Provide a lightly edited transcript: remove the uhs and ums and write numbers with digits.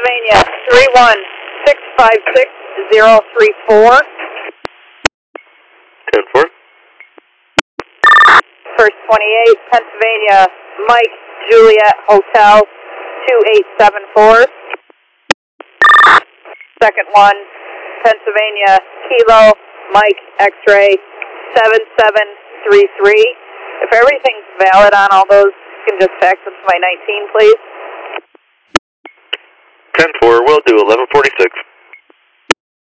Pennsylvania, 31656-034. 10-4. First 28, Pennsylvania, Mike Juliet Hotel, 2874. Second one, Pennsylvania, Kilo Mike X-ray, 7733. If everything's valid on all those, you can just fax them to my 19, please. 10-4, we'll do 1146.